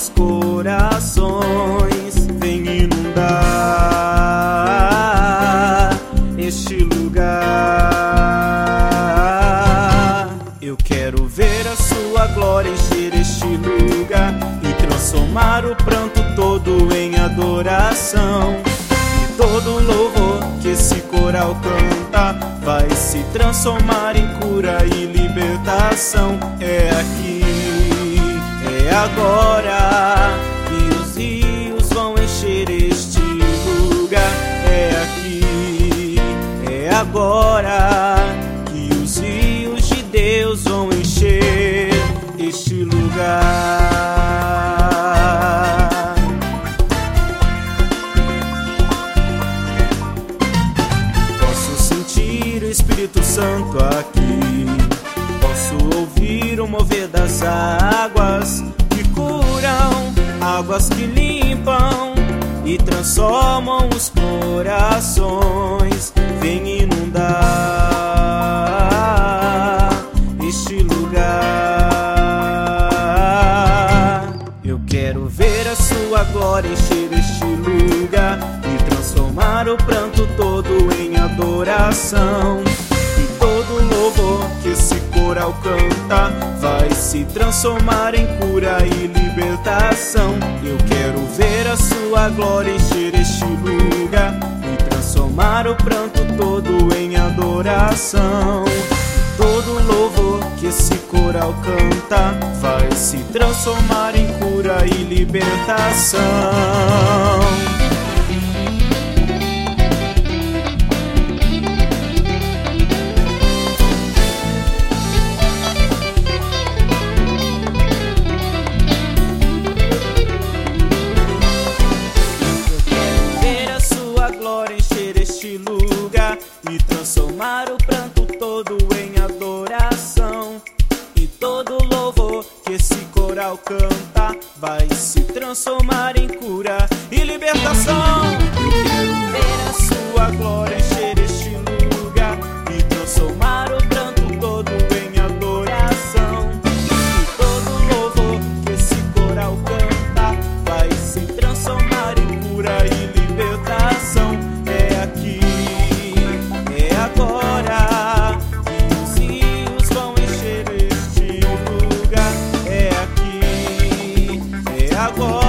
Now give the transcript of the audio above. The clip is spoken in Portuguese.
os corações. Vem inundar este lugar. Eu quero ver a sua glória encher este lugar e transformar o pranto todo em adoração. E todo louvor que esse coral canta vai se transformar em cura e libertação. É aqui, é agora que os rios vão encher este lugar. É aqui, é agora que os rios de Deus vão encher este lugar. Posso sentir o Espírito Santo aqui, posso ouvir o mover das águas que curam, águas que limpam e transformam os corações. Vem inundar este lugar. Eu quero ver a sua glória encher este lugar e transformar o pranto todo em adoração. E todo louvor que esse coral canta vai se transformar em cura e libertação. Eu quero ver a sua glória encher este lugar e transformar o pranto todo em adoração. Todo louvor que esse coral canta vai se transformar em cura e libertação. E transformar o pranto todo em adoração. E todo louvor que esse coral canta vai se transformar em cura e libertação. Eu quero ver a sua glória encher este lugar e transformar o pranto todo em adoração. E todo louvor que esse coral canta vai se transformar em cura e libertação. É aqui, agora que os rios vão encher este lugar. É aqui, é agora.